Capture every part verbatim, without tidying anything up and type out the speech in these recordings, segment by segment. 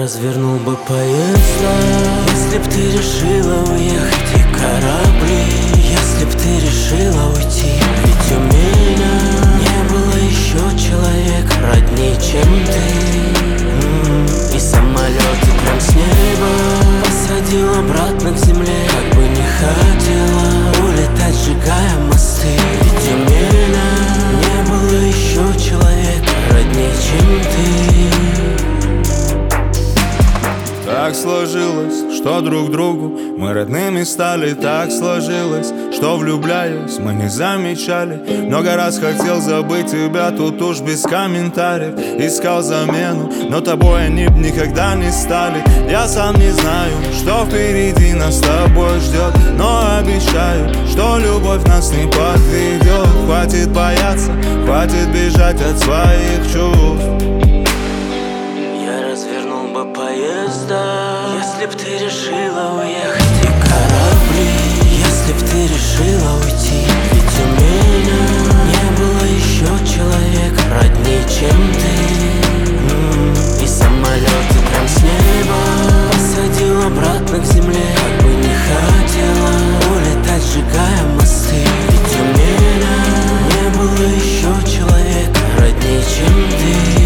развернул бы поезда, если б ты решила уехать, и корабли, если б ты решила уйти. Ведь у меня не было еще человека роднее, чем ты. М-м, и самолеты прям с неба посадил обратно к земле, как бы не хотела улетать, сжигая мосты. Ведь у меня не было еще человека роднее, чем ты. Так сложилось, что друг другу мы родными стали. Так сложилось, что влюбляясь мы не замечали. Много раз хотел забыть тебя, тут уж без комментариев. Искал замену, но тобой они б никогда не стали. Я сам не знаю, что впереди нас с тобой ждет, но обещаю, что любовь нас не подведет. Хватит бояться, хватит бежать от своих чувств. Я развернул бы поезда, если б ты решила уехать, и корабли, если б ты решила уйти. Ведь у меня не было еще человека роднее, чем ты. М-м, и самолеты прям с неба посадил обратно к земле, как бы не хотела улетать, сжигая мосты. Ведь у меня не было еще человека роднее, чем ты.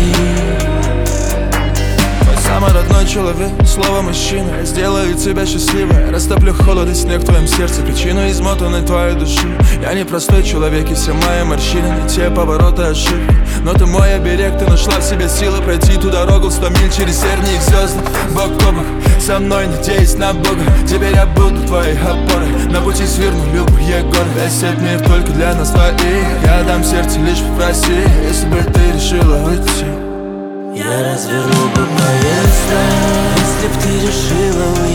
Самый родной человек, слово мужчина. Я сделаю тебя счастливой, растоплю холод и снег в твоем сердце, причину измотанной твоей души. Я не простой человек, и все мои морщины не те повороты, ошибки. Но ты мой оберег, ты нашла в себе силы пройти ту дорогу в сто миль через тернии звезды. Бок по бок, со мной надеясь на Бога. Теперь я буду твоей опорой, на пути сверну любые горы. Весь этот мир только для нас двоих, я дам сердце, лишь попроси, если бы ты решила уйти. Я развернул бы поезда, если б ты решила уйти.